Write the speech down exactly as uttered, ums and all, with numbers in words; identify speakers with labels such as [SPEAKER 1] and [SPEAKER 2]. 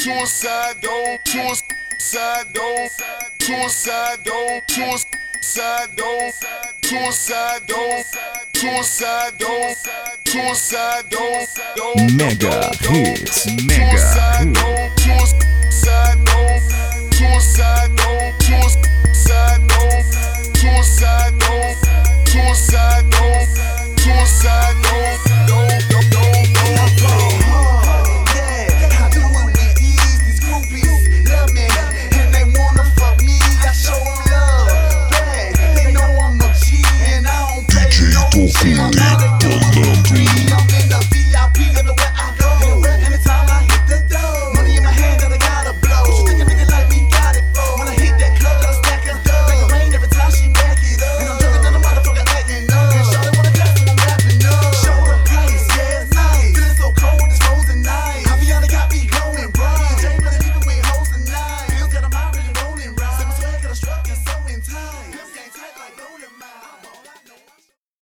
[SPEAKER 1] suicide door, suicide door, suicide door, suicide door, suicide door, suicide door, suicide door,
[SPEAKER 2] Mega Hits, Mega Hits.